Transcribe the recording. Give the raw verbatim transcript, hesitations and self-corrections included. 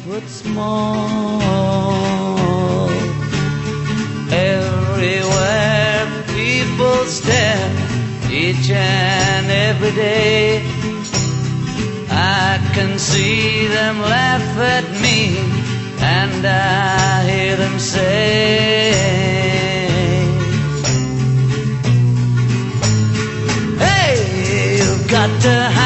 but small. Everywhere people stare, each and every day. I can see them laugh at me, and I hear them say, hey, you've got to have